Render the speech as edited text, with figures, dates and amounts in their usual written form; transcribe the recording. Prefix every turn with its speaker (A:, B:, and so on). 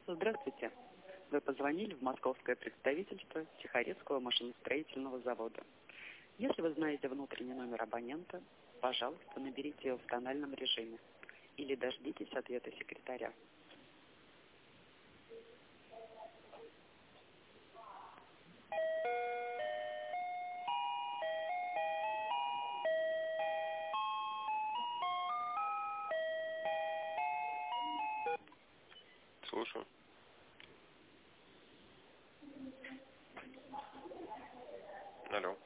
A: Здравствуйте. Вы позвонили в московское представительство Тихорецкого машиностроительного завода. Если вы знаете внутренний номер абонента, пожалуйста, наберите его в тональном режиме или дождитесь ответа секретаря.
B: Слушаю. Алло.